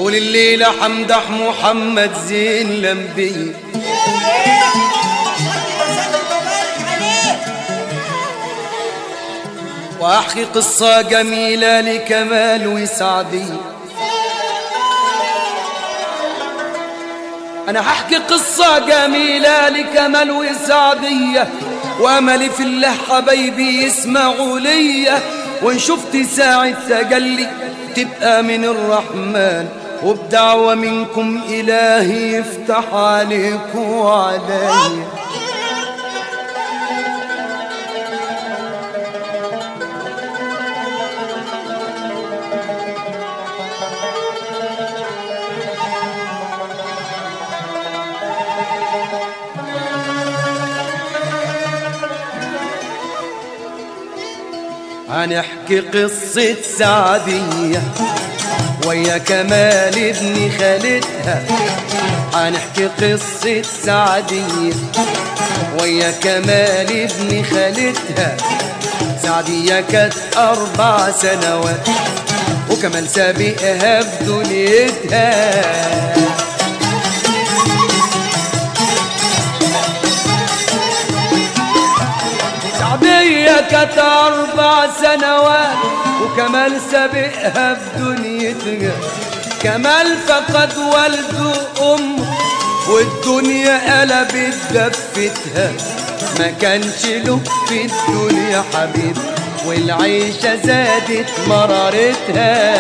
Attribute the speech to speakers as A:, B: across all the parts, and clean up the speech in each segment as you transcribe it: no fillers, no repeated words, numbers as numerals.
A: قول الليلة حمدح محمد زين الأنبياء وأحكي قصة جميلة لكمال وسعدية. أنا هحكي قصة جميلة لكمال وسعدية، وأملي في الله حبايبي يسمعوا ليا، وإن شفت ساعة تجلي تبقى من الرحمن، وبدعوة منكم إلهي يفتح عليكم وعليا. هنحكي قصة سعدية ويا كمال ابن خالتها. هنحكي قصة سعدية ويا كمال ابن خالتها. سعدية كانت 4 سنوات وكمال سابقها في دنيتها. سعدية كانت 4 سنوات وكمال سابقها بدنيتها. كمال فقد والده أمه والدنيا قلبت دفتها. ما كانش له في الدنيا حبيب والعيشة زادت مرارتها.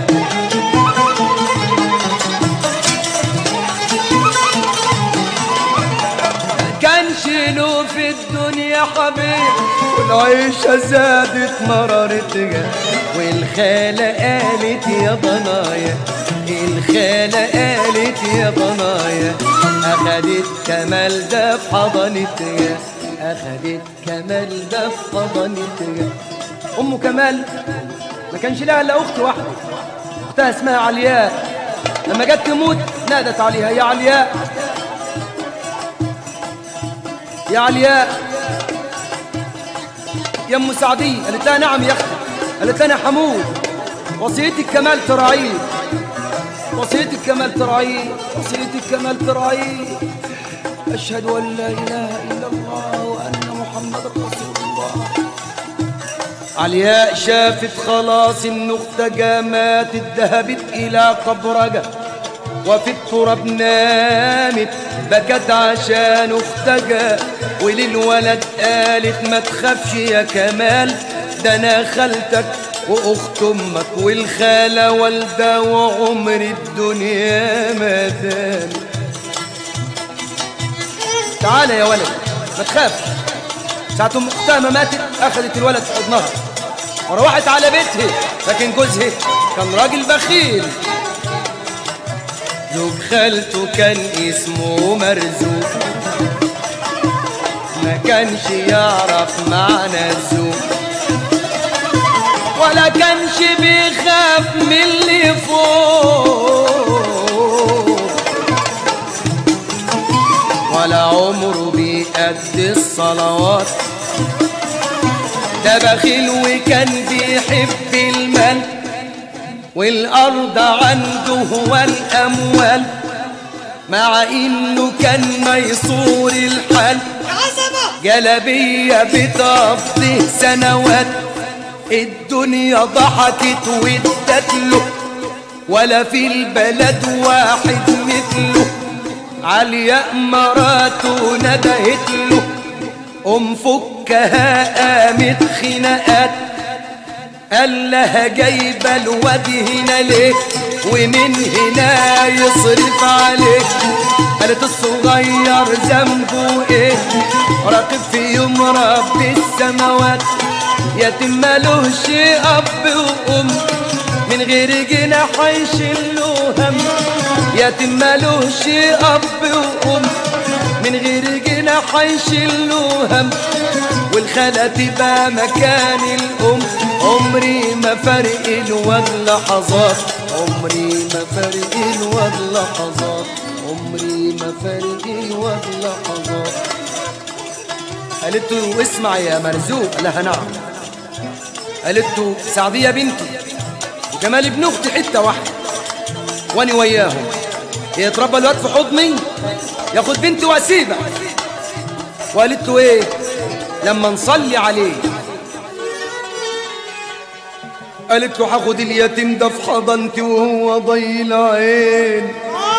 A: له في الدنيا حبيب والعيشة زادت مرارتها. والخالة قالت يا ضنايا، الخالة قالت يا ضنايا، أخدت كمال ده في حضنتها، أخدت كمال ده في حضنتها. أم كمال ما كانش لها إلا أخت واحدة، أختها اسمها علياء. لما جت تموت نادت عليها يا علياء، يا علياء يا ام سعدية. قالت لها نعم يا اختي. قالت لها انا حمود، وصيتك كمال تراعيه، وصيتك كمال تراعيه، وصيتك كمال تراعيه. اشهد ان لا اله الا الله وان محمد رسول الله. علياء شافت خلاص ان اختها ماتت، ذهبت الى قبرها وفي التراب نامت، بكت عشان اختها. وللولد قالت ما تخافش يا كمال، ده انا خالتك واخت امك والخاله والده وعمر الدنيا ما دام. تعالى يا ولد ما تخافش. ساعة ام اختها ما ماتت اخذت الولد في حضنها وروحت على بيتها، لكن جوزها كان راجل بخيل. زوج خالته كان اسمه مرزوق، ما كانش يعرف معنى الزوج ولا كانش بيخاف من اللي فوق، ولا عمره بيأدي الصلوات. ده بخيل وكان بيحب المال والأرض عنده هو الأموال، مع إنه كان ميسور الحال. جلبية بتقضي سنوات، الدنيا ضحكت وادت له، ولا في البلد واحد مثله. علياء مراته ندهت له، فكها قامت خناقات. قال لها جايبه الواد هنا ليه ومن هنا يصرف عليه؟ قالت الصغير ذنبه ايه؟ راقب في يوم رب السماوات، يتم مالوش اب وام من غير جناح يشيله هم. يتم مالوش اب وام من غير جناح يشيله هم. والخالة تبقى مكان الام. عمري ما فرق الواد لحظات، عمري ما فرق الواد لحظات، عمري ما فرق الواد لحظات. قالت له اسمع يا مرزوق. قال لها نعم. قالت له سعدية بنتي وجمال ابن اختي حته واحده، واني وياهم. يتربى الواد في حضني ياخد بنتي واسيبها. وقالت له ايه لما نصلي عليه؟ قالت له هاخد اليتيم ده في حضنتي وهو ضي العين.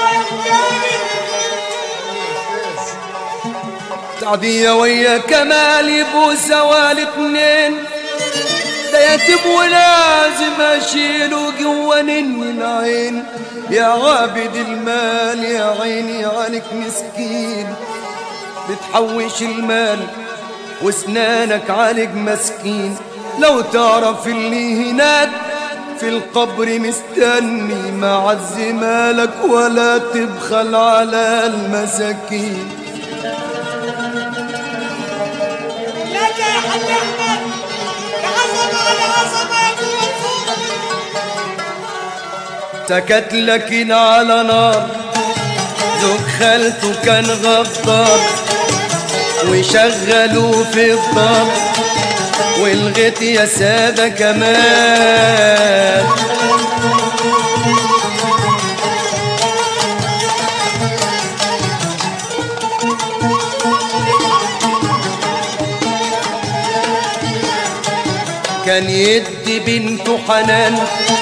A: سعدية ويا كمال يبقوا سوا الاتنين، ده يتيم ولازم اشيله جوا نني العين. يا عابد المال يا عيني عليك مسكين، بتحوش المال واسنانك عليك مسكين. لو تعرف اللي هناك في القبر مستني مع الزمالك ولا تبخل على المساكين.
B: لك يا حاج احمد يا عظمه على عظمه يا
A: سكت لكن على نار زوج خالته كان غدار، وشغلوه في الدار والغيت يا سادة كمان. كان يدي بنته حنان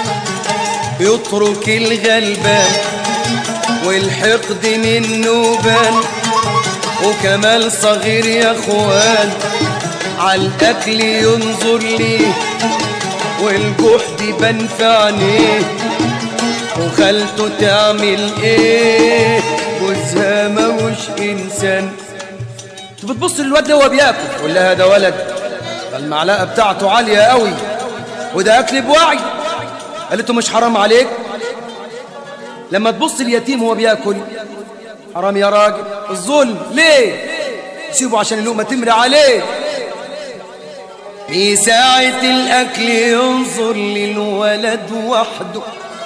A: يترك الغلبان والحقد منه بان، وكمال صغير يا اخوان عالأكل ينظر ليه والجحد بان في عينيه. وخالته تعمل ايه جوزها موش انسان. انت بتبص للواد ده وهو بياكل تقول لها ده ولد، المعلقه بتاعته عاليه قوي وده اكل بوعي. قالت له مش حرام عليك لما تبص اليتيم وهو بياكل؟ حرام يا راجل، الظلم ليه؟ سيبه عشان اللقمه تمري عليه. في ساعة الأكل ينظر للولد وحده،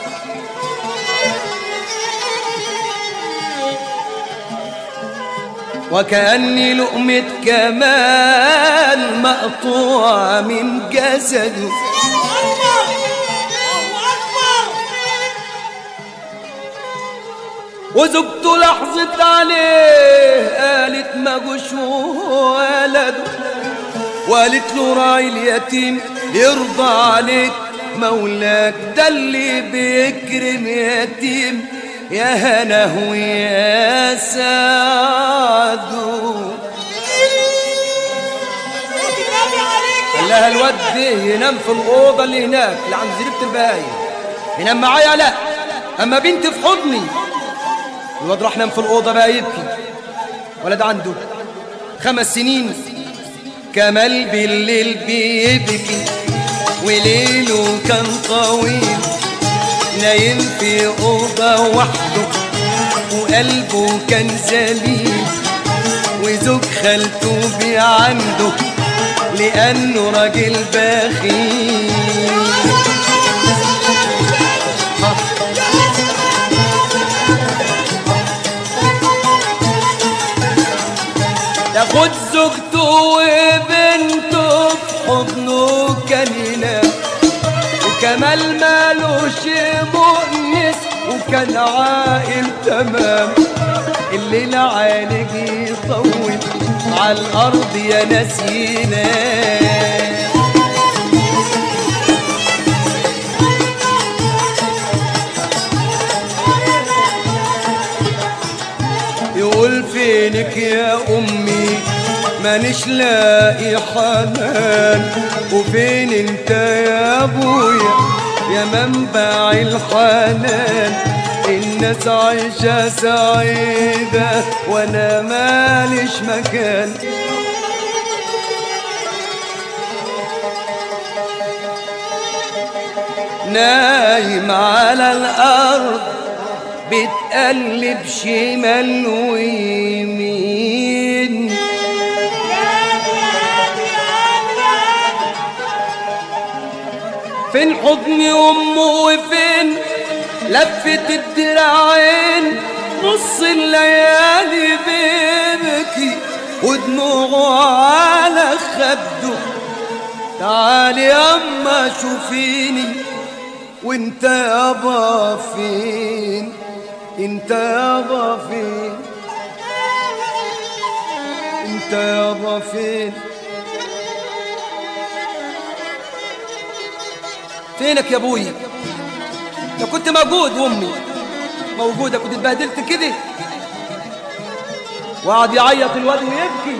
A: وكأني لقمة كمال مقطوعة من جسده. وزوجته لحظت عليه قالت ما جوش ولده، وقالت له راعي اليتيم يرضى عليك مولاك، ده اللي بيكرم يتيم يا هناه ويا سعده. قال لها الواد ده ينام في الأوضة اللي هناك اللي عند زريبة البهايم، ينام معايا لا، أما بنتي في حضني. الواد راح نام في الأوضة بقى يبكي. ولد عنده 5 سنين كمال بالليل بيبكي وليله كان طويل، نايم في أوضة وحده وقلبه كان ذليل، وزوج خالته بعنده لأنه راجل بخيل. ياخد زوجته وبنته في حضنه كان ينام، وكمال مالوش مؤنس وكان عاقل تمام. الليل عالج يطول عالأرض يا ناس ينام. يقول فينك يا أمي مانيش لاقي حنان، وفين انت يا ابويا يا منبع الحنان. الناس عايشة سعيدة وانا ماليش مكان. نايم على الأرض بتقلب شمال ويمين، فين حضن أمه وفين لفة الدراعين. نص الليالي بيبكي ودموعه على خده. تعالي ياما شوفيني وانت يابا فين؟ انت يابا فين؟ انت يابا فين؟ فينك يا ابويا؟ لو كنت موجود وامي موجوده كنت اتبهدلت كده. وقعد يعيط الواد ويبكي.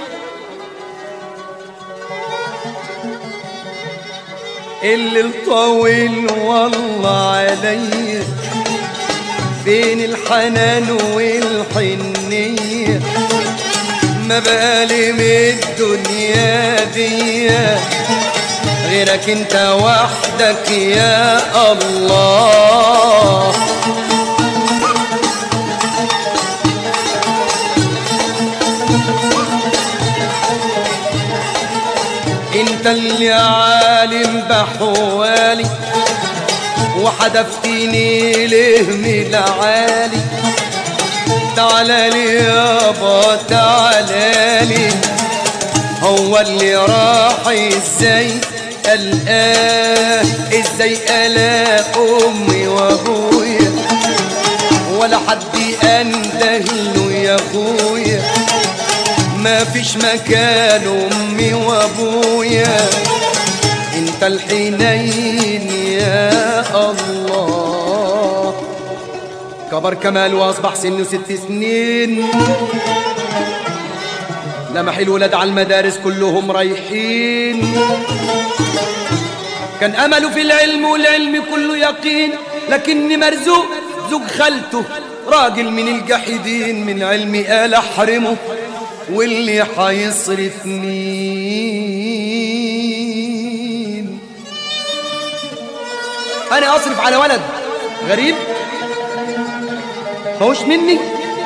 A: الليل طويل والله عليا، بين الحنان والحنية ما بقالي من الدنيا دي غيرك انت وحدك يا الله. انت اللي عالم بحوالي وحدفتني ليه من العالي. تعالى لي يابا تعالى لي، هو اللي راح ازاي قلقاه؟ ازاي قلق امي وابويا ولا حد اندهله يا اخويا؟ ما فيش مكان امي وابويا، انت الحنين يا الله. كبر كمال واصبح سنه 6 سنين، لمح الولاد على المدارس كلهم رايحين. كان امله في العلم والعلم كله يقين، لكني مرزوق زوج خالته راجل من الجاحدين. من علمي قال احرمه واللي حيصرف مين؟ انا اصرف على ولد غريب ماهوش مني؟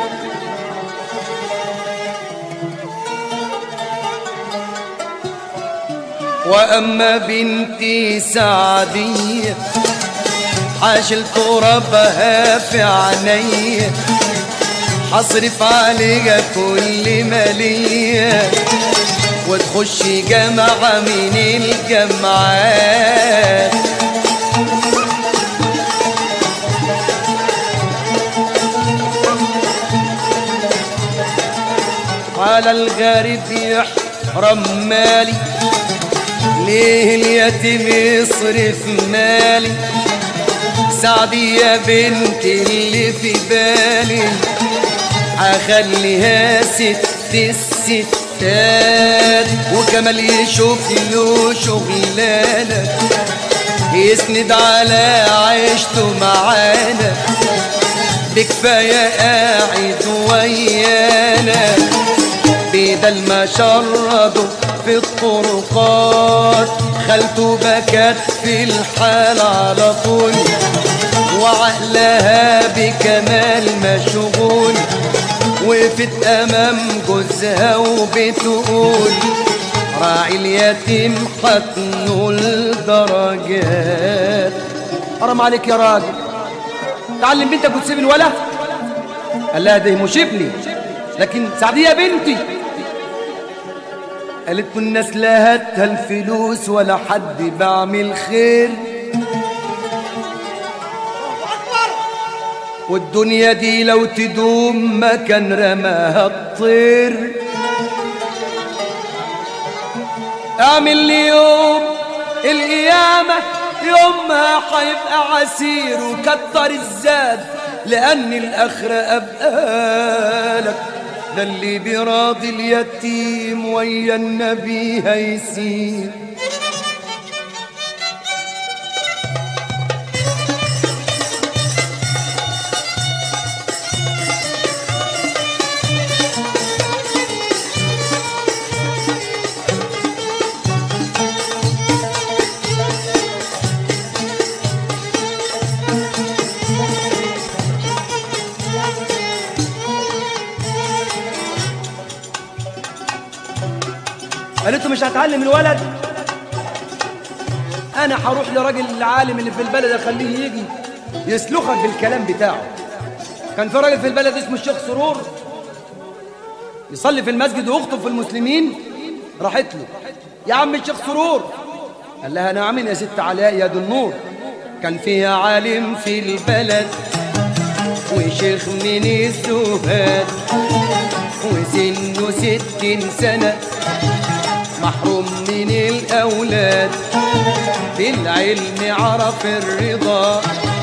A: واما بنتي سعديه حاشل ترابها في عينيا، حصرف عليها كل مالية وتخش جامعة من الجامعات. على الغريب يحرم مالي، ليه اليتيم يصرف مالي؟ سعدي يا بنتي اللي في بالي هخليها ست الستات، وكمال يشوف له شغلانة يسند على عيشته معانا. بكفاية قاعد ويانا بدل ما شرده في الطرقات. خالته بكت في الحال على طول وعقلها بكمال مشغول. وقفت امام جوزها وبتقول راعي اليتيم حتنه الدرجات. حرام عليك يا راجل، تعلم بنتك وتسيب الولا؟ قال لها ده مش ابني لكن سعدية بنتي. قالت له الناس لا هاتها الفلوس ولا حد بعمل خير، والدنيا دي لو تدوم ما كان رماها الطير. اعمل لي يوم القيامة يومها حيبقى عسير، وكتر الزاد لأن الآخرة أبقالك. ده اللي بيراضي اليتيم ويا النبي هيسير. قالت له مش هتعلم الولد؟ انا هروح لراجل العالم اللي في البلد اخليه يجي يسلخك بالكلام بتاعه. كان في راجل في البلد اسمه الشيخ سرور يصلي في المسجد ويخطب في المسلمين. راحت له يا عم الشيخ سرور. قال لها نعم يا ست علاء يا دي النور. كان فيها عالم في البلد وشيخ من الزهاد وسنه 60 سنة محروم من الأولاد، في العلم عرف الرضا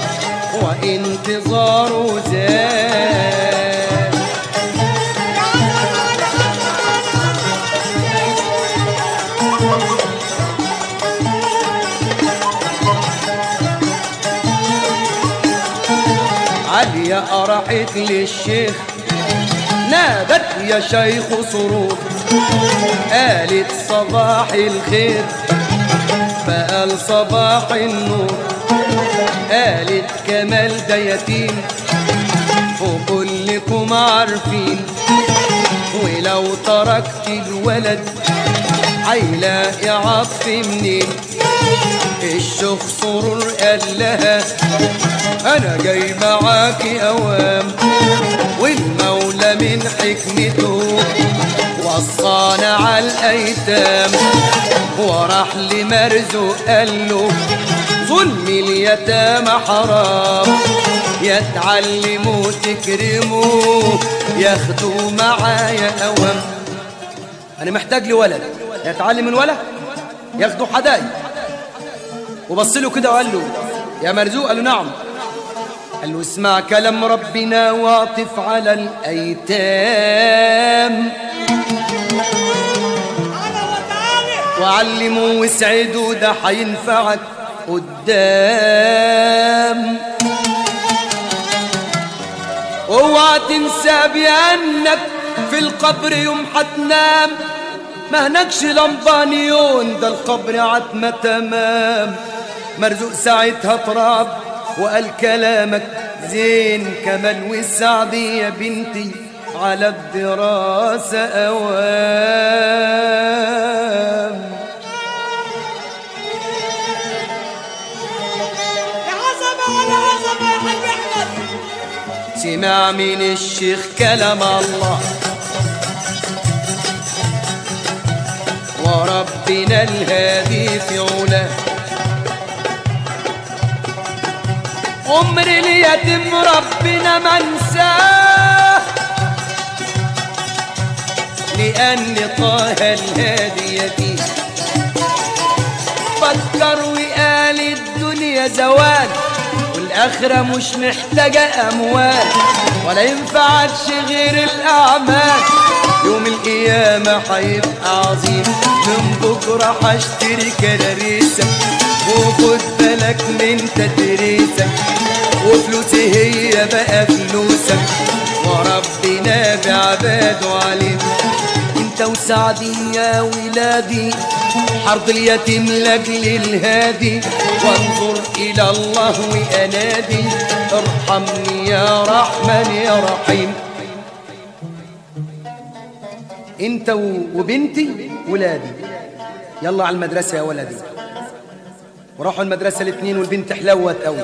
A: وانتظاره زاد. عليا راحت للشيخ نادت يا شيخ صروف، قالت صباح الخير فقال صباح النور، قالت كمال ده يتيم وكلكم عارفين، ولو تركت الولد هيلاقي عطف منين. الشيخ سرور قال لها انا جاي معاكي اوام، والمولى من حكمته وصانا على الايتام، وراح لمرزوق قال له ظلم اليتامى حرام، يتعلموا تكرموا ياخدوا معايا اوام. انا محتاج لولد يتعلم الولد ياخدوا حدايق. وبص له كده وقال له يا مرزوق، قال له نعم. قال له اسمع كلام ربنا واعطف على الايتام، وعلموا واسعدوا ده هينفعك قدام. اوعى تنسى بانك في القبر يوم هتنام، ما هناكش لمبانيون ده القبر عتمة تمام. مرزوق ساعتها تراب وقال كلامك زين كمال والسعدي يا بنتي على الدراسة أوام.
B: يا عظمة ولا عظمة يا حاج أحمد.
A: سمع من الشيخ كلام الله وربنا الهادي في علاه، عمر اليتيم ربنا ما انساه، لأن طه الهادي يتيم. فكر وقال الدنيا زوال والآخرة مش محتاجة أموال، ولا ينفعكش غير الأعمال، يوم القيامة هيبقى عظيم. من بكرة هشتري كراريسك وخد بالك من تدريسك، وفلوسي هي بقى فلوسك، وربنا بعباده عليم. انت وسعدي يا ولادي حرض اليتيم لاجل الهادي، وانظر الى الله وانادي ارحمني يا رحمن يا رحيم. انت وبنتي ولادي يلا على المدرسة يا ولدي. وراحوا المدرسة الاثنين والبنت حلوت قوي،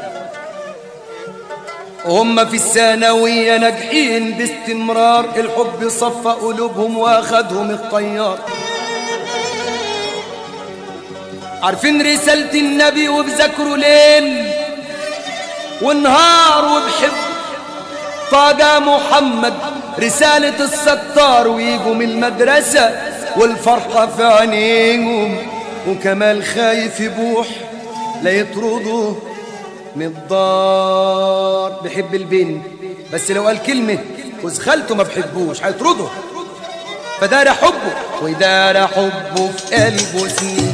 A: وهم في الثانوية ناجحين باستمرار، الحب صفى قلوبهم واخدهم الطيار. عارفين رسالة النبي وبذكروا ليل ونهار، وبحب طاقة محمد رسالة الستار، ويجوا من المدرسة والفرحة في عينيهم، وكمال خايف يبوح لا يطردوا من الدار. بحب البنت بس لو قال كلمة جوز خالته ما بحبوش هيطرده، فدار حبه ودار حبه في قلبه سنين،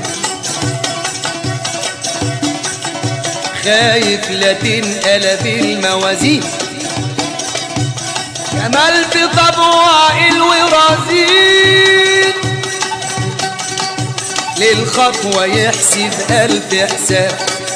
A: خايف لا تنقلب الموازين. كمال بطبعه الورازين للخطوة يحسب 1000 حساب.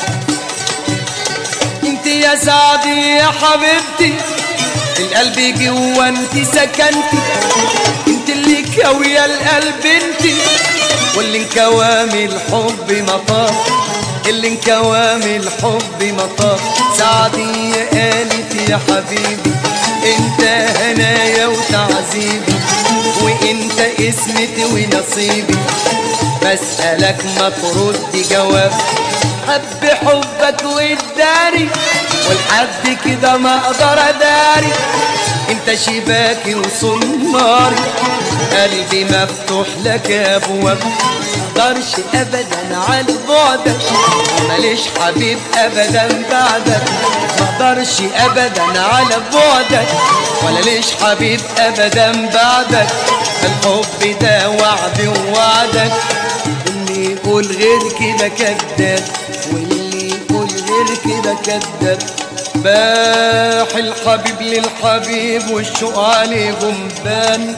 A: انت يا سعدي يا حبيبتي القلب جوا انت سكنتي، انت اللي كاوية القلب انت، واللي انكوامي الحب مطار، اللي انكوامي الحب مطار. سعدي قالت يا حبيبي انت هنايا وتعذيبي، وانت قسمتي ونصيبي، بسألك ما ترد جواب. حب حبك واداري، والحد كده ما اقدر اداري. انت شباكي وصناري، قلبي مفتوح لك ابواب. مقدرش ابدا على بعدك، ماليش حبيب ابدا بعدك. مقدرش ابدا على بعدك، ولا ليش حبيب ابدا بعدك. الحب ده وعد ووعدك، واللي يقول غير كده كذاب، واللي يقول غير كده كذاب. باح الحبيب للحبيب والشوق عليه جنبان.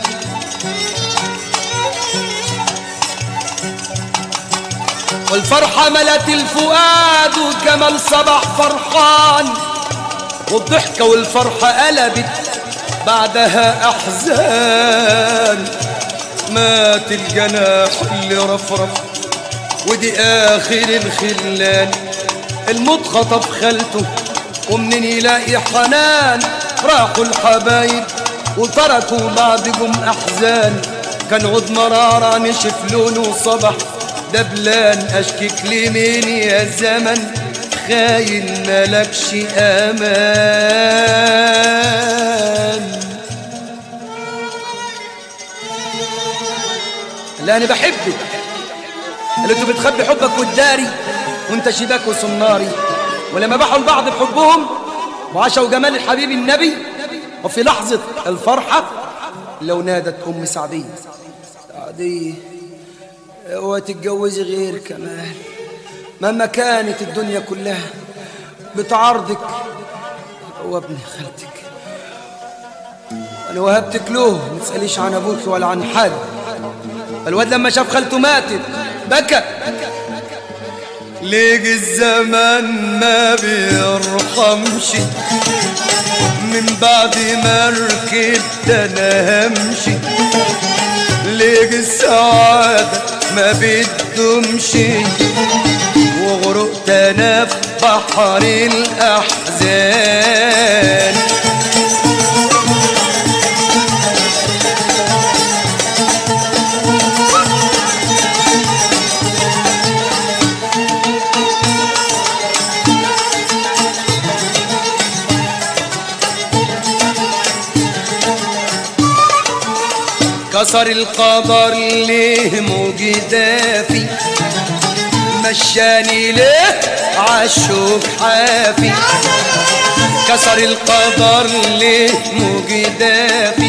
A: والفرحة ملت الفؤاد وكمال صباح فرحان، والضحكة والفرحة قلبت بعدها أحزان. مات الجناح اللي رفرف ودي آخر الخلان. الموت خطف خالته ومنين يلاقي حنان. راحوا الحبايب وتركوا بعضهم أحزان. كان عود مرارة نشف لونه صبح دبلان. أشكك لمين يا زمن خاين ملكش أمان. لا أنا بحبك، اللي انتوا بتخبي حبك والداري وانت شباك وصناري. ولما باحوا البعض بحبهم وعاشوا جمال الحبيب النبي، وفي لحظة الفرحة لو نادت أم سعدية: سعدية اوعي تتجوزي غير كمال، مهما كانت الدنيا كلها بتعارضك، هو ابن خالتك وانا وهبتك له. ما تسأليش عن ابوك ولا عن حد. الواد لما شاف خالته ماتت بكى. ليج الزمان ما بيرحمش، من بعد ما ركبت انا همشي. ليج السعادة ما بتدومش، وغرقت انا في بحر الاحزان. كسر القدر ليه موجدافي، مشاني ليه عالشوق حافي. كسر القدر ليه موجدافي،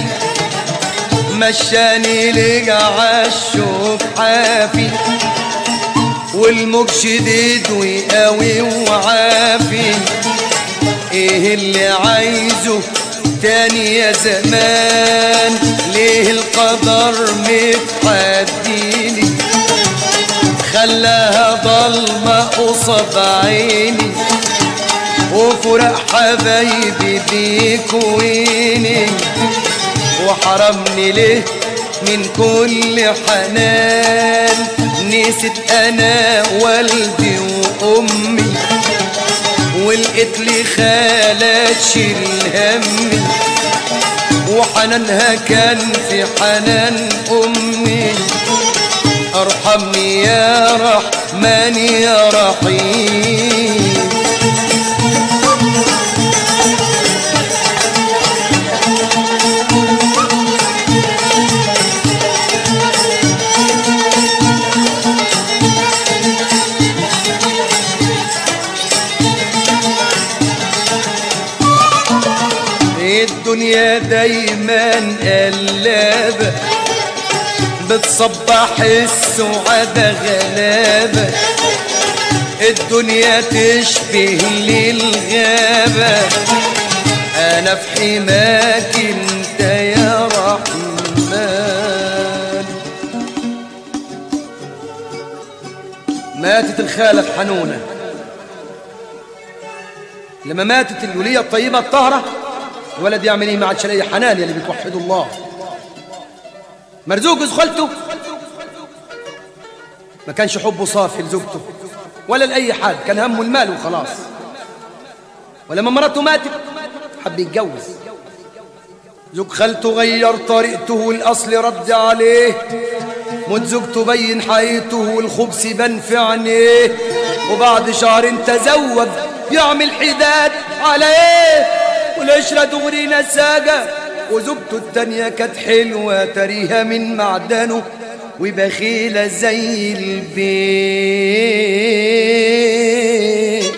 A: مشاني ليه عالشوق حافي. والموج شديد وقوي وعافي. ايه اللي عايزه تاني يا زمان؟ ليه القدر متحديني، خلاها ضلمة قصاد عيني. وفرق حبايبي بيكويني، وحرمني ليه من كل حنان. نسيت انا والدي وامي، ولقيت لي خالة تشيل همي. وحنانها كان في حنان امي. ارحمني يا رحمن يا رحيم. الدنيا دايما قلابة، بتصبح السعادة غلابة. الدنيا تشبه للغابة، أنا في حماك انت يا رحمن. ماتت الخالة حنونة. لما ماتت الولية الطيبة الطاهرة، الولد يعمل ايه؟ ما عادش لاقي حنان يا اللي بتوحدوا الله. مرزوق خالته ما كانش حبه صافي لزوجته ولا لاي حد، كان همه المال وخلاص. ولما مراته ماتت حب يتجوز، زوج خالته غير طريقته والأصل رد عليه، موت زوجته بين حقيقته والخبز بان في عينيه، وبعد شهرين تزوج يعمل حداد على ايه، والعشرة دغري نساجة، وزوجته التانية كانت حلوة تريها من معدنه وبخيلة زي البيت.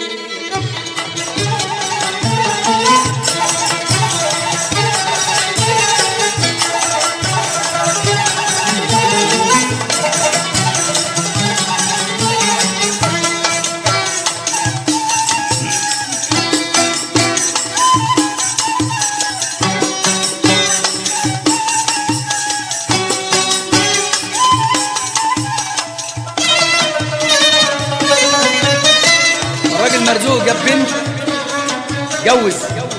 A: مرزوق جاب بنت جوز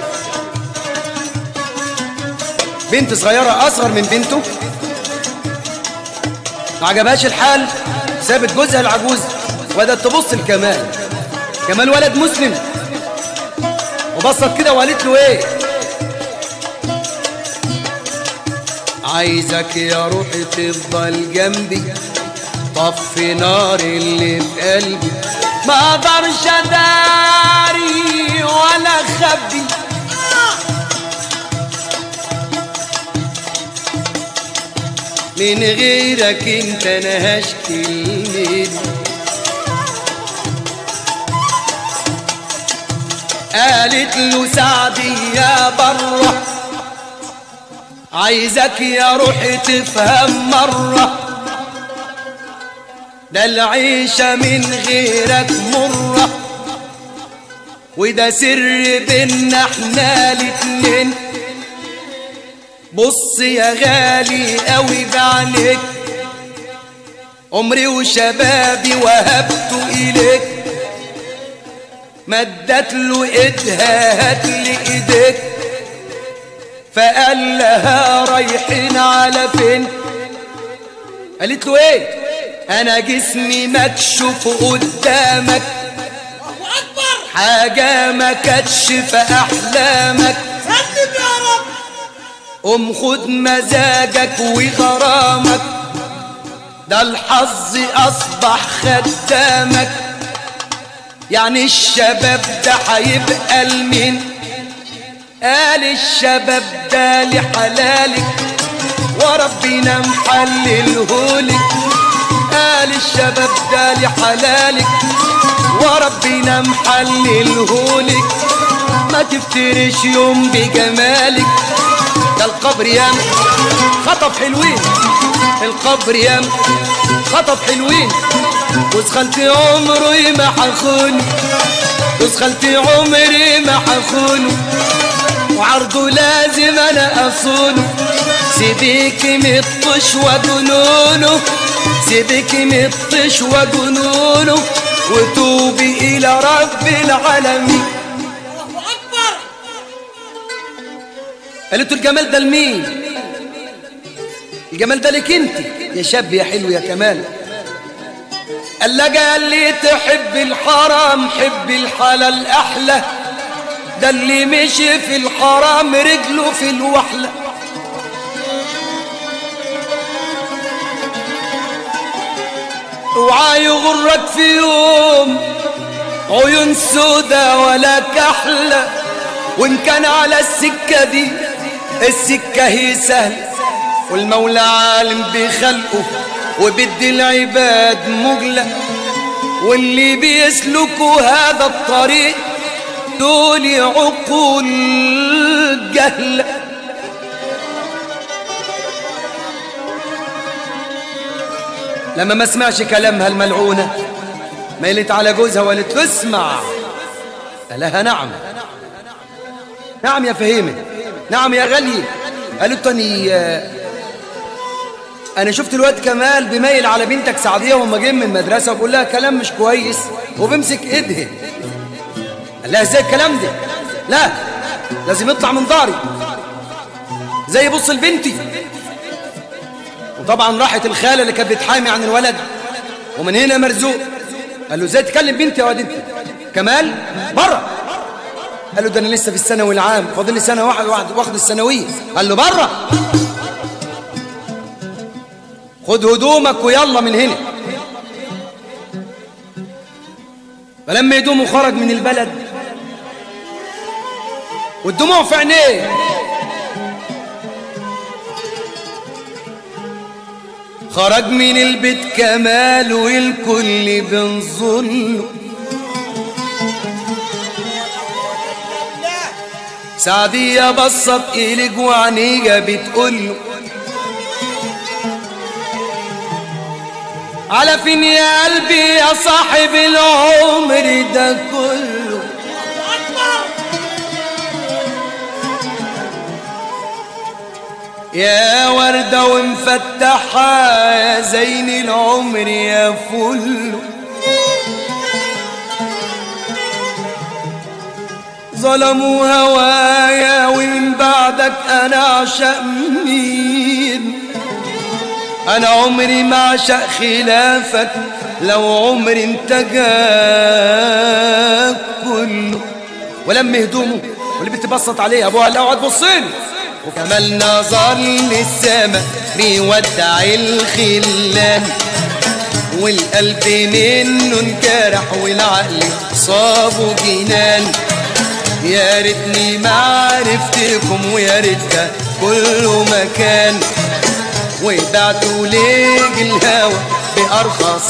A: بنت صغيرة أصغر من بنته، ما عجبهاش الحال، سابت جوزها العجوز وبدأت تبص لكمال. كمال ولد مسلم، وبصت كده وقالت له ايه؟ عايزك يا روحي تفضل جنبي، طفي نار اللي في قلبي، ما اقدرش اداري ولا اخبي، من غيرك انت انا هشكي لمين. قالت له سعدي يا بره، عايزك يا روحي تفهم مره، ده العيشة من غيرك مرة، وده سر بينا احنا الاتنين. بص يا غالي قوي بعينيك، عمري وشبابي وهبته إليك، مدت له ايدها هاتلي ايديك، فقال لها رايحين على فين؟ قالت له ايه؟ انا جسمي مكشوف قدامك، حاجة ما كانتش في احلامك،
B: سلم يا رب،
A: قوم خد مزاجك وغرامك، ده الحظ اصبح خدامك، يعني الشباب ده هيبقى لمين؟ قال الشباب ده لحلالك وربنا محللهولك، قال الشباب ده لحلالك وربنا محللهولك، ما تفترش يوم بجمالك، ده القبر ياما خطف حلوين، القبر ياما خطف حلوين، جوز خالتي عمري ما حخونه، جوز خالتي عمري ما حخونه، وعرضه لازم انا اصونه، سيبيك مطش وجنونه، سيبك مطش وجنونه، وتوبي الى رب العالمين.
B: الله اكبر.
A: قالت له الجمال ده لمين؟ الجمال ده لك انت يا شاب يا حلو يا كمال. قال لها اللي تحب الحرام حب الحلال احلى، ده اللي مشي في الحرام رجله في الوحله، اوعى يغرك في يوم عيون سودا ولا كحلة، وان كان على السكة دي السكة هي سهلة، والمولى عالم بخلقه وبدي العباد مجلة، واللي بيسلكوا هذا الطريق دول عقول جهلة. لما ما سمعش كلامها الملعونة ميلت على جوزها وقالت له اسمع. قال لها نعم نعم يا فهيمة، نعم يا غالية. قالت له أنا شفت الواد كمال بيميل على بنتك سعدية وهم جايين من المدرسة وبقول لها كلام مش كويس وبمسك ايدها. قال لها ازاي الكلام ده؟ لا لازم يطلع من داري زي يبص لبنتي. وطبعا راحت الخالة اللي كانت بتحامي عن الولد، ومن هنا مرزوق قال له ازاي تكلم بنتي يا واد انت؟ كمال بره قال له ده انا لسه في الثانوي العام، فاضل لي سنه واخد الثانويه. قال له بره، خد هدومك ويلا من هنا. فلما هدومه خرج من البلد والدموع في عينيه، خرج من البيت كمال والكل بنظله، سعدية بصت إليك وعنيجة بتقوله على فين يا قلبي يا صاحب العمر ده كله. يا وردة ومفتحة يا زين العمر يا فله، ظلموا هوايا ومن بعدك انا اعشق مين؟ انا عمري ما اعشق خلافك لو عمري انت جاك كله. ولم هدومه واللي بتبسط عليه ابوها قال له اوعى تبصلي، وكمال نظر للسما بيودع الخلان، والقلب منه انجرح والعقل صابه جنان. يا ريتني ما عرفتكم ويا ريت ده كله مكان، وبعتوا ليج الهوى بأرخص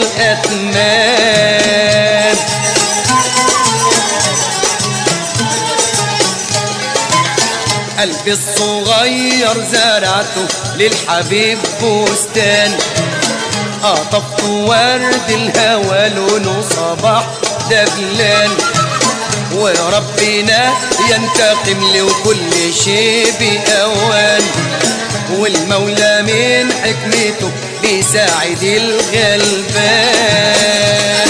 A: الأثمان. قلبي الصغير زرعته للحبيب بستان، قطفت ورد الهوى لونه صباح دبلان، وربنا ينتقم لي وكل شيء بأوان، والمولى من حكمته بيساعد الغلبان.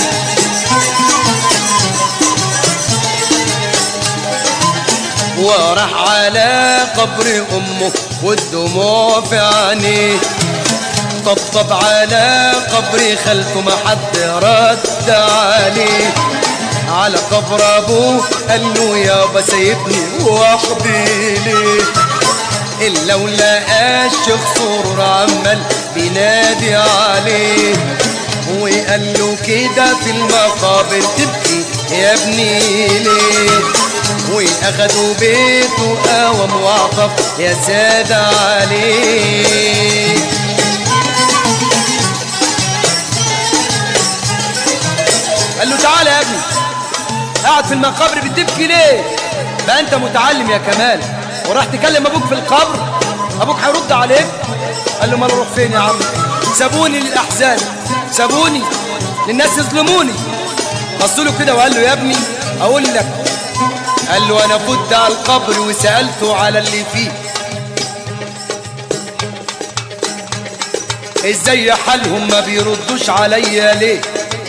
A: وراح على قبر أمه والدموع في عينيه، طبطب على قبر خالته ما حد رد عليه، على قبر ابوه قال له يابا سايبني وحدي ليه؟ الا ولقى الشيخ سرور عمال بينادي عليه، وقال له كده في المقابر تبكي يا ابني ليه؟ واخدوا بيته قوم وعطف يا سادة عليه. قال له تعالى يا ابني، قاعد في المقابر بتبكي ليه؟ بقى انت متعلم يا كمال وراح تكلم ابوك في القبر، ابوك هيرد عليك؟ قال له ما اروح فين يا عم؟ سابوني للاحزان، سابوني للناس يظلموني. بص له كده وقال له يا ابني اقول لك. قال له انا فت على القبر وسالته على اللي فيه، ازاي حالهم ما بيردوش عليا ليه؟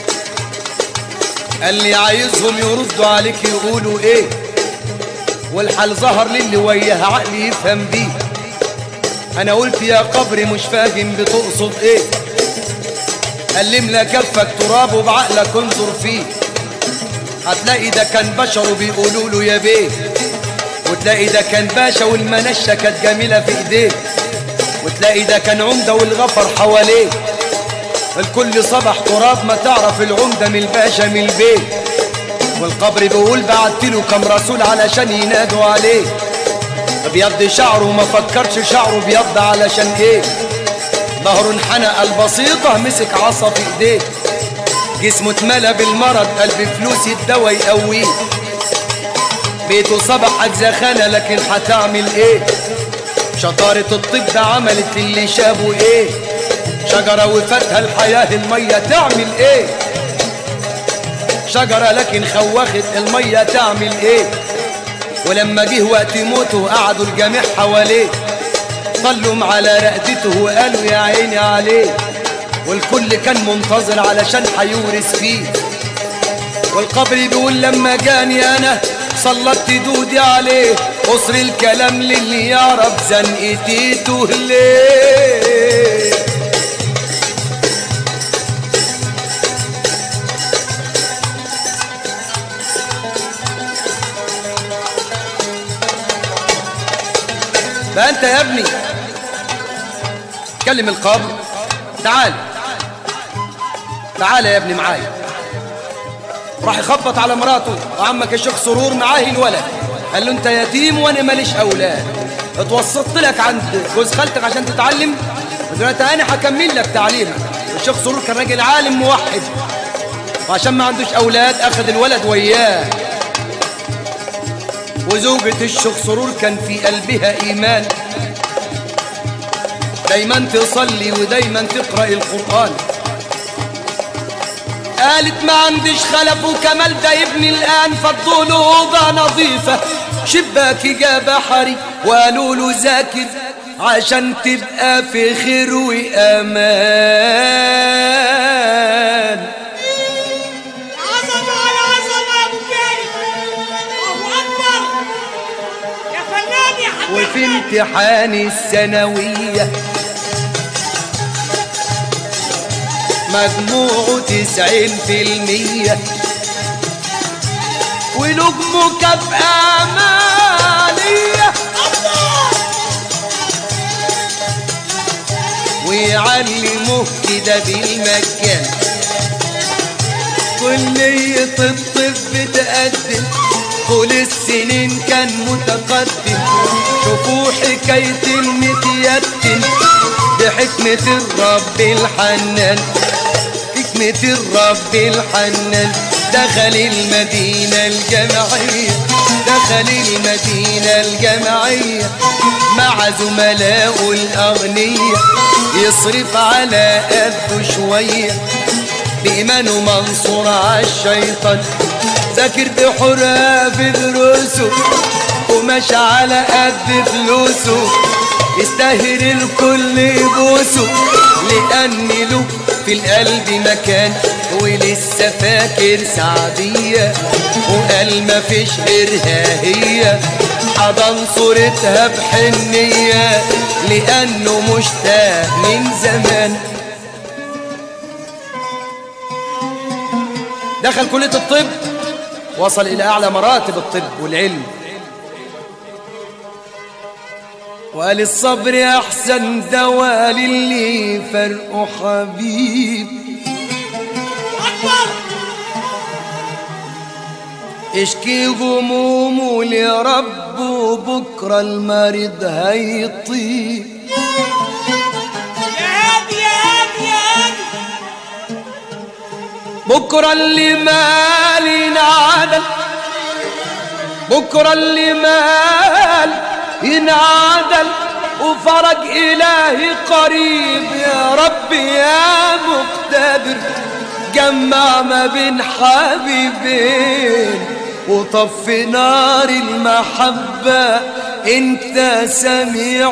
A: قال لي عايزهم يردوا عليك يقولوا ايه؟ والحال ظهر للي وياه عقلي يفهم بيه. انا قلت يا قبر مش فاهم بتقصد ايه؟ قال لي املا كفك تراب وبعقلك انظر فيه، هتلاقي ده كان بشر وبيقولوا له يا بيه، وتلاقي ده كان باشا والمنشه كانت جميله في ايديه، وتلاقي ده كان عمده والغفر حواليه. الكل صبح تراب ما تعرف العمده من الباشا من البيت، والقبر بيقول بعتله كم رسول علشان ينادوا عليه. ابيض شعره ما فكرش شعره بيض علشان ايه؟ ظهره انحنى البسيطه مسك عصا في ايديه، جسمه اتملى بالمرض قلب فلوس الدواء يقويه. بيته صبح اجزخانه لكن هتعمل ايه؟ شطاره الطب ده عملت اللي شابه ايه؟ شجره وفاتها الحياه الميه تعمل ايه؟ شجره لكن خوخت الميه تعمل ايه؟ ولما جه وقت موته قعدوا الجميع حواليه، طلوا على رقدته وقالوا يا عيني عليه، والكل كان منتظر علشان هيورث فيه. والقبر بيقول لما جاني انا سلطت دودي عليه، قصر الكلام للي يعرف زنقتيته ليه. بقى انت يا ابني كلم القاضي. تعال تعال يا ابني معايا. راح يخبط على مراته وعمك الشيخ سرور معاه الولد. قال له انت يتيم وانا ماليش اولاد، اتوسطت لك عند جوز خالتك عشان تتعلم، ودلوقتي انا هكمل لك تعليمك. الشيخ سرور كان راجل عالم موحد، وعشان ما عندوش اولاد اخذ الولد وياه. وزوجة الشيخ سرور كان في قلبها ايمان، دايما تصلي ودايما تقرأ القرآن. قالت ما عنديش خلف وكمال ده ابني الآن، فضوا له أوضة نظيفة شباك جاب حري، وقالوا له ذاكر عشان تبقى في خير وأمان.
B: عظمة على عظمة يا أبو كريم، الله أكبر يا فنان يا حبيبي.
A: وفي امتحان الثانوية مجموعه 90%، وله مكافأة مالية، ويعلموه كده بالمجان. كلية الطب بتقدم طول السنين كان متقدم. شوفوا حكاية المتيتم بحكمة الرب الحنان، حكمة الرب الحنان. دخل المدينة الجامعية، دخل المدينة الجامعية مع زملائه الأغنياء، يصرف على قده شوية بإيمانه منصور عالشيطان. ذاكر بحرة في دروسه وماشي على قد فلوسه، يستاهل الكل يبوسه لأن له في القلب مكان. ولسه فاكر سعدية وقال مفيش غيرها هي، حضن صورتها بحنية لأنه مشتاق من زمان. دخل كلية الطب، وصل إلى أعلى مراتب الطب والعلم، وقال الصبر أحسن دواء للي فرقه حبيب. اشكي همومه لربه بكرة المريض هيطيب.
B: يا هادي يا هادي يا هادي،
A: بكرة اللي مال ينعدل، بكرة اللي مال ينعدل، وفرج إلهي قريب. يا رب يا مقتدر جمع ما بين حبيبين وطفي نار المحبة، انت سميع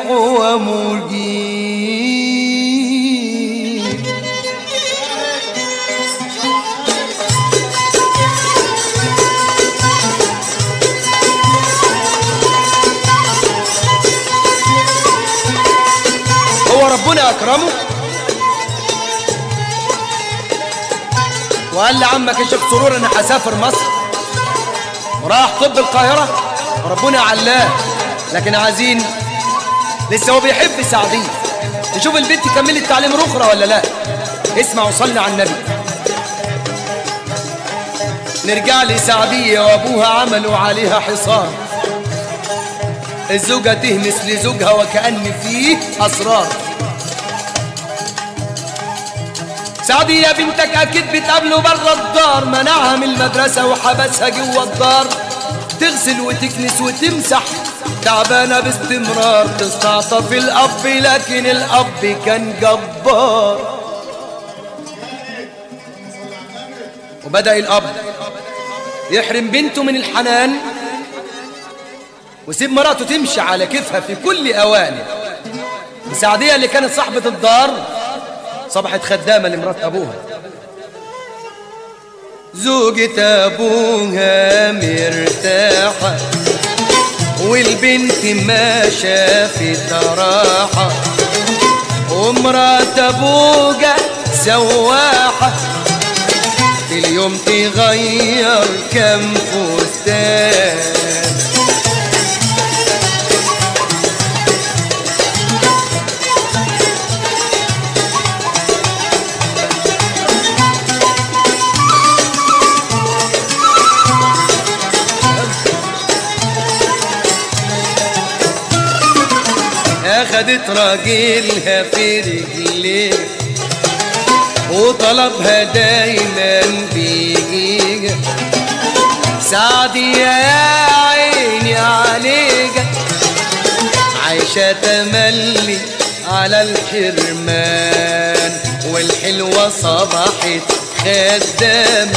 A: ومجيب. هو ربنا أكرمه وقال لعمك الشيخ سرور أنا هسافر مصر، وراح طب القاهرة وربنا علاه. لكن عايزين لسه هو بيحب سعدية، نشوف البنت كملت تعليم أخرى ولا لا. اسمع وصلي على النبي. نرجع لسعدية وأبوها عملوا عليها حصار، الزوجة تهمس لزوجها وكأن فيه أسرار. سعدية بنتك أكيد بتقابله برا الدار، منعها من المدرسة وحبسها جوا الدار، تغسل وتكنس وتمسح تعبانة باستمرار، تستعطف الأب لكن الأب كان جبار. وبدأ الأب يحرم بنته من الحنان ويسيب مراته تمشي على كيفها في كل أوانه. سعدية اللي كانت صاحبة الدار صبحت خدامة لمرات أبوها. زوجة أبوها مرتاحة والبنت ما شافت راحة، ومرات أبوها سواحة في اليوم تغير كم فستان. أخدت راجلها في رجليها وطلبها دايما بيجيها. سعدية يا عيني عليها عايشة تملي على الحرمان، والحلوة صبحت خدامة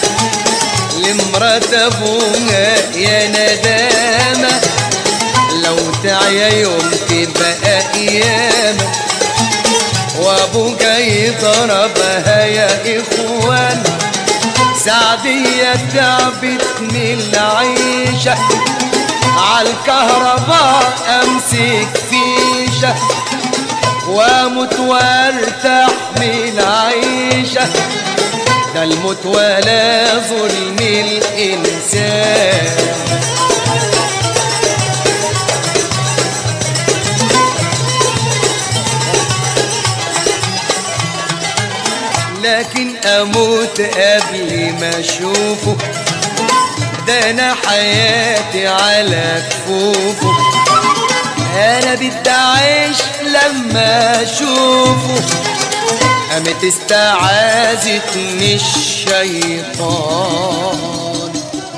A: لمرات ابوها يا ندامة. لو تعيا يوم تبقى قيامة وابوها يضربها يا اخوان. سعدية تعبت من العيشة عالكهرباء امسك فيشة واموت وارتاح من العيشة. ده الموت ولا ظلم الانسان. لكن اموت قبل ما اشوفه، ده انا حياتي على كفوفه. انا بدي اعيش لما اشوفه، قامت استعاذت من الشيطان.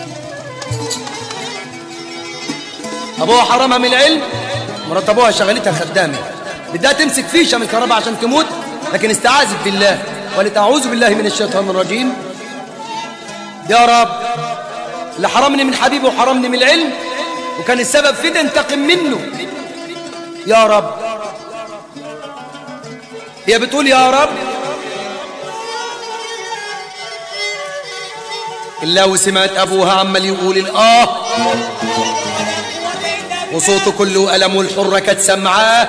A: ابوها حرمها من العلم، مرات ابوها شغلتها خدامه، بدها تمسك فيشه من كهرباء عشان تموت، لكن استعاذت بالله وقالت اعوذ بالله من الشيطان الرجيم. يا رب اللي حرمني من حبيبي وحرمني من العلم وكان السبب في ده انتقم منه يا رب. هي بتقول يا رب إلا وسمعت أبوها عمال يقول الآه، وصوته كله ألم والحرة كانت سمعاه.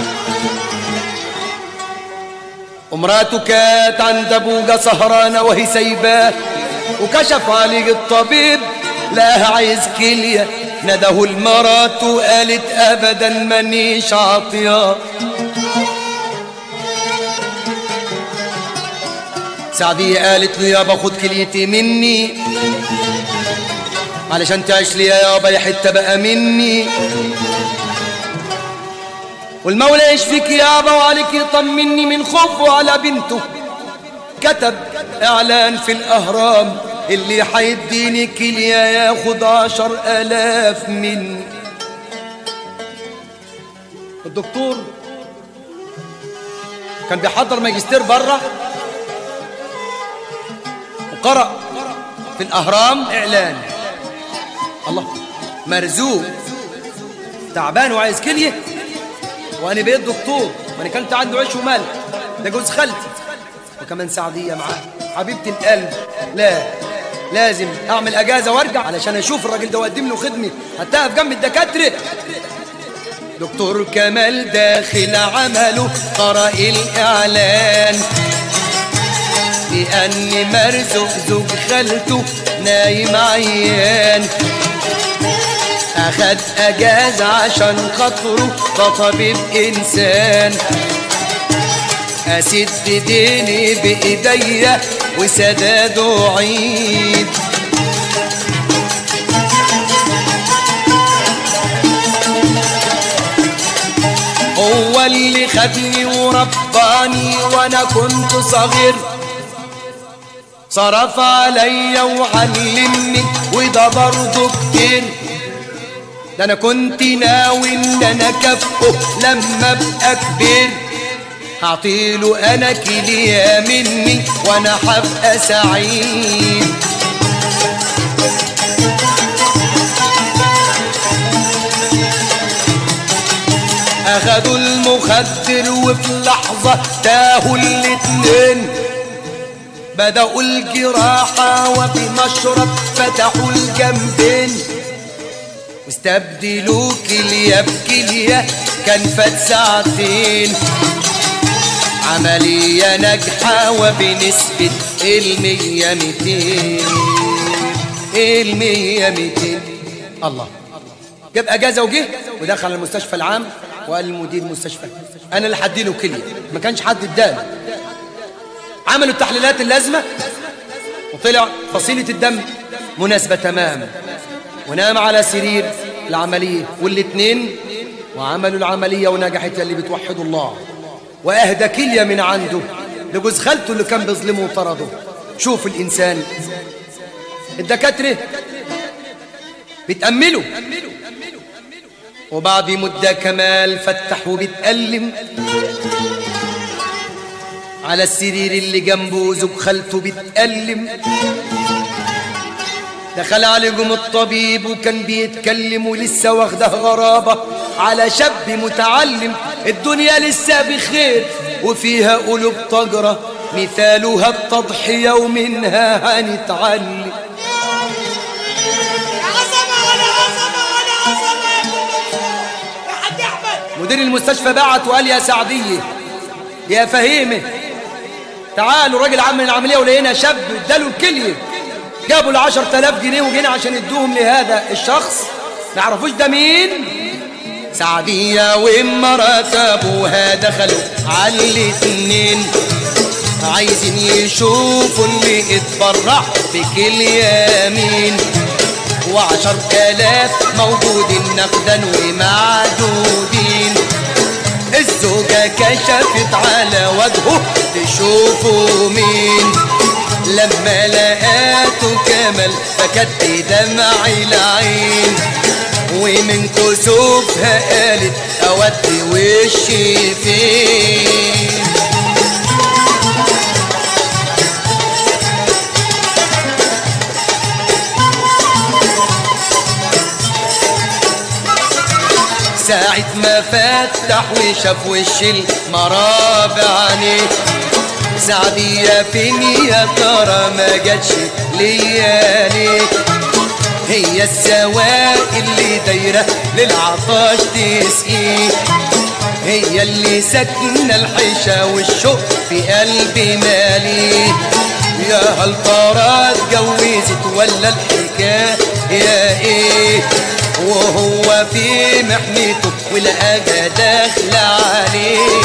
A: ومراته كانت عند أبوها سهرانة وهي سايباه، وكشف عليه الطبيب لقاها عايز كلية. نده المرات وقالت أبدا مانيش عاطياه. سعدية قالت له يابا خد كليتي مني علشان تعيش لي يابا يا حتة بقى مني، والمولى يشفيك يابا وعليك يطمني من خوفه على بنته. كتب اعلان في الاهرام اللي حيديني كلية ياخد 10,000 مني. الدكتور كان بيحضر ماجستير بره وقرأ في الأهرام إعلان. الله، مرزوق تعبان وعايز كلية وأنا بقيت دكتور وأنا كنت عنده عيش ومال، ده جوز خالتي وكمان سعدية معاه حبيبة القلب. لا لازم أعمل أجازة وأرجع علشان أشوف الراجل ده وأقدم له خدمة هتقف جنب الدكاترة. دكتور كمال داخل عمله قرأ الإعلان بأن مرزوق زوج خالته نايم عيان. أخد أجازة عشان خاطره ده طبيب إنسان. أسد ديني بإيديا وسداده عيد. هو اللي خدني ورباني وانا كنت صغير، صرف عليا وعلمني وده برضه كتير. ده انا كنت ناوي ان انا اكافئه لما ابقى كبير، هعطيله انا كلية مني وانا هبقى سعيد. اخدوا المخدر وفي لحظة تاهوا الاتنين، بدأوا الجراحة وفي مشرط فتحوا الجنبين، واستبدلوا كلية بكلية كان فات ساعتين. عملية ناجحة وبنسبة 100-200 100-200. الله، جاب اجازة وجه ودخل المستشفى العام وقال للمدير المستشفى انا اللي هديله كلية، ما كانش حد اداله. عملوا التحليلات اللازمة وطلع فصيلة الدم مناسبة تماما، ونام على سرير العملية والاتنين وعملوا العملية ونجحت اللي بتوحدوا الله، وأهدى كلية من عنده لجوز خالته اللي كان بيظلمه وطرده. شوف الإنسان، الدكاترة بتأمله، وبعد مدة كمال فتح وبتألم على السرير اللي جنبه زوج خالته بتألم. دخل عليهم الطبيب وكان بيتكلم ولسه واخده غرابة على شاب متعلم. الدنيا لسه بخير وفيها قلوب طجرة، مثالها التضحية ومنها هنتعلم. مدير المستشفى بعت وقال يا سعدية يا فهيمة تعالوا، راجل عمل العملية ولقينا شاب اداله الكلية، جابوا له 10,000 جنيه وجينا عشان يدوهم لهذا الشخص ما يعرفوش ده مين. سعدية ومرات ابوها دخلوا على الاتنين عايزين يشوفوا اللي اتبرع بكلية مين، و10,000 موجودين نقدا ومعدودين. الزوجة كشفت على وجهه تشوفوا مين، لما لقاته كمل فكت بدمع العين، ومن كسوفها قالت اودي وشي فين. ساعة ما فتح وشاف وش المراب عينيه، سعدية فين يا ترى ما جاتش ليا ليه، هي السواق اللي دايرة للعطاش تسقيه، هي اللي سكنة الحيشة والشوق في قلبي ماليه. يا هل ترى اتجوزت ولا الحكاية ايه، وهو في محنته ولقاها داخلة عليه.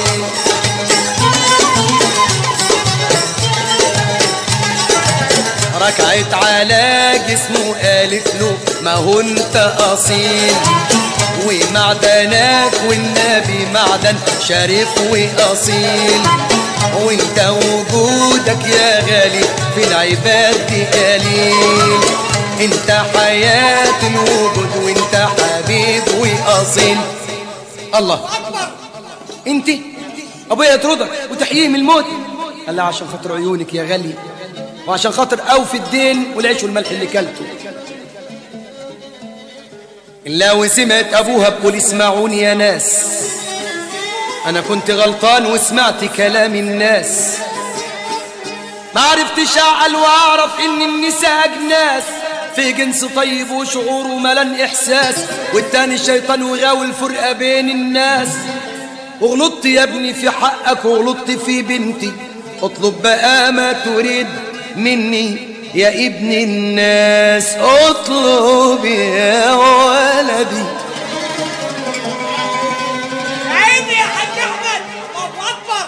A: ركعت على جسمه قالت له ما هو انت اصيل، ومعدنك والنبي معدن شريف واصيل، وانت وجودك يا غالي في العباد دي قليل، انت حياة الوجود وانت حبيب واصيل. الله، انت ابويا يطردك وتحييه من الموت. قال لها عشان خاطر عيونك يا غالي، وعشان خاطر اوفي الدين والعيش والملح اللي كلته. الا وسمعت ابوها بقول اسمعوني يا ناس، انا كنت غلطان وسمعت كلام الناس، ما عرفتش اعقل واعرف ان النساء اجناس، في جنس طيب وشعور وملان احساس، والتاني الشيطان وغاوي الفرقه بين الناس. وغلطت يا ابني في حقك وغلطت في بنتي، اطلب بقى ما تريد مني يا ابن الناس، اطلب يا ولدي.
B: عيني يا حاج احمد، الله اكبر.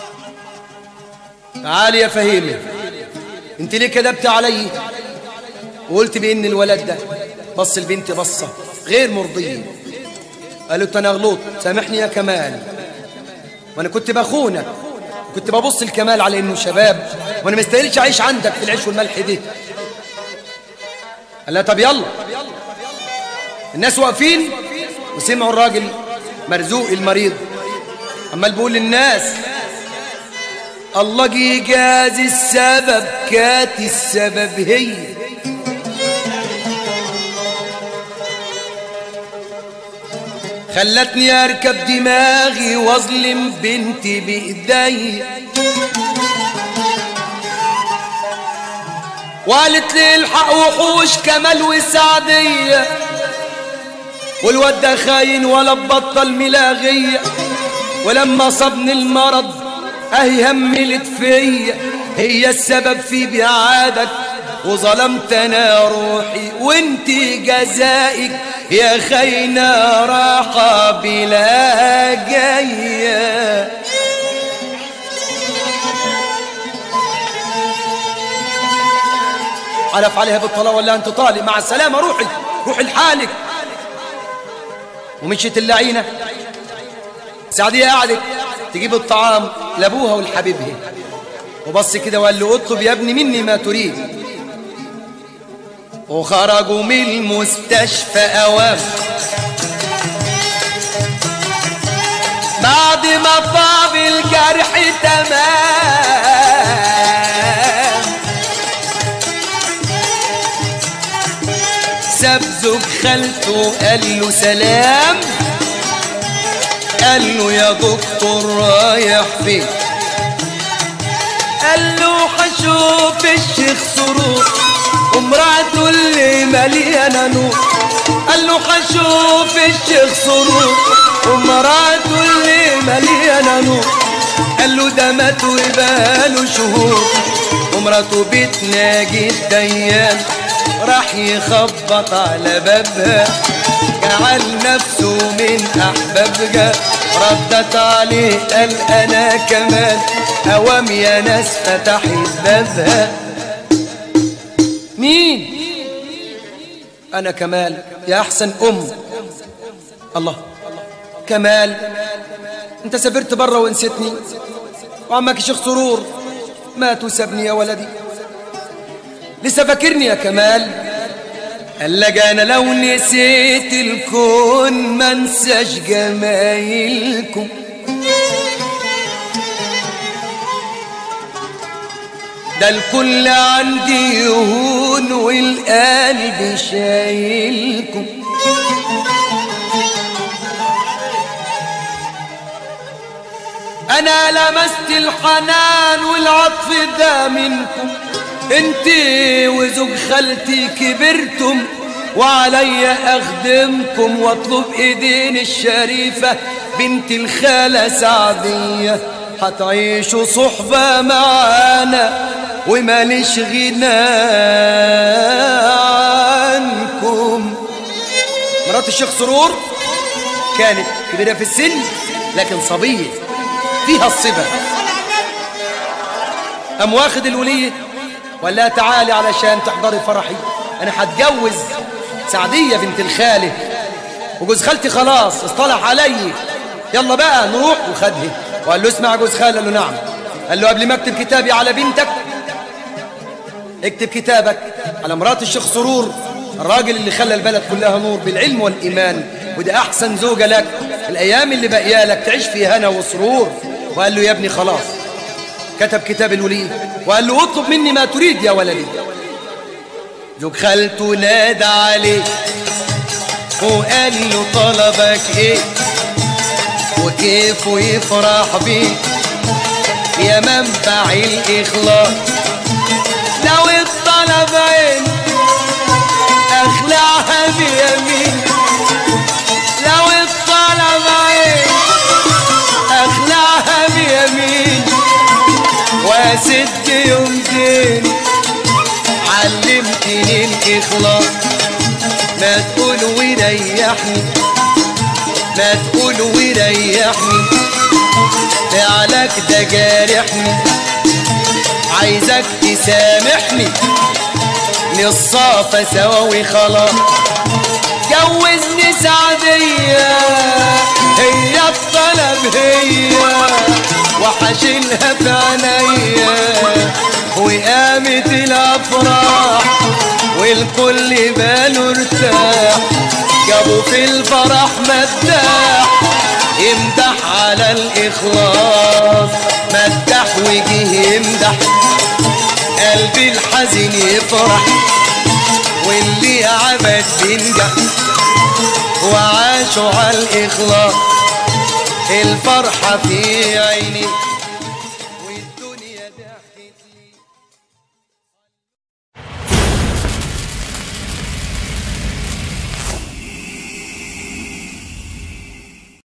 A: تعالي يا فهيمه، انت ليه كذبت علي وقلت بان الولد ده بص البنت بصه غير مرضيه؟ قالت انا غلطت سامحني يا كمال، وانا كنت بخونك، كنت ببص الكمال على انه شباب وانا ما استاهلش اعيش عندك في العيش والملح دي. قال لها طب يلا. الناس واقفين وسمعوا الراجل مرزوق المريض عمال بيقول للناس الله جي جاز السبب، كانت السبب هي. خلتني اركب دماغي واظلم بنتي بايدي، وقالت لي الحق وحوش كمال وسعدية، والواد ده خاين ولا بطل ملاغية، ولما صابني المرض اهي هملت فيا، هي السبب في بعادك وظلمت انا روحي، وانت جزائك يا خاينة راحة بلا جاية. حلف عليها بالطلاق ولا انت طالق، مع السلامة روحي روحي لحالك. ومشيت اللعينة. سعدية قعدت تجيب الطعام لابوها ولحبيبها، وبص كده وقال له اطلب يا ابني مني ما تريد. وخرجوا من المستشفى أوام بعد ما طاب الجرح تمام. ساب زوج خالته قال له سلام، قال له يا دكتور رايح فين؟ قال له هشوف الشيخ سرور ومراته اللي مليانه نور. قال له هشوف الشيخ سرور ومراته اللي مليانه نور. قال له ده مات وبقاله شهور ومراته بتناجي الديان. راح يخبط على بابها جعل نفسه من احبابها. ردت عليه قال انا كمان اوام يا ناس فتحت بابها. مين؟ انا كمال يا احسن ام. الله كمال انت سافرت بره ونسيتني، وعمك الشيخ سرور مات وسابني يا ولدي، لسه فاكرني يا كمال؟ قال لك انا لو نسيت الكون ما انساش جمايلكم. ده الكل عندي يهون والقلب شايلكم. انا لمست الحنان والعطف ده منكم. انتي وزوج خالتي كبرتم وعليا اخدمكم واطلب ايدين الشريفة بنت الخالة سعدية. هتعيشوا صحبة معانا وماليش غنى عنكم. مرات الشيخ سرور كانت كبيرة في السن لكن صبية فيها الصبا. قام واخد الولية وقال لها تعالي علشان تحضري فرحي، انا هتجوز سعدية بنت الخالة وجوز خالتي خلاص اصطلح علي، يلا بقى نروح. وخدها وقال له اسمع جوز خالة. قال له نعم. قال له قبل ما اكتب كتابي على بنتك اكتب كتابك على مرات الشيخ سرور، الراجل اللي خلى البلد كلها نور بالعلم والإيمان، وده أحسن زوجة لك الأيام اللي باقيه لك تعيش فيها هنا وسرور. وقال له يا ابني خلاص. كتب كتاب الولي وقال له اطلب مني ما تريد يا ولدي. زوج خالته نادى عليه وقال له طلبك ايه وكيف يفرح بيه يا منبع الإخلاص. لو الطلب عين اخلعها بيمين، لو الطلب عين اخلعها بيمين واسد يوم دين. علمتني الإخلاص ما تقول وريحني، ما تقول وريحني، فعلك ده جارحني، عايزك تسامحني نصافى سوا وخلاص. جوزني سعدية هي الطلب هي وحشيلها في عينيا وقامت الافراح والكل باله ارتاح. جابوا في الفرح مداح يمدح على الإخلاص، مدح وجيه يمدح قلبي الحزين يفرح واللي عبد بينجح وعاشوا على الإخلاص. الفرحة في عيني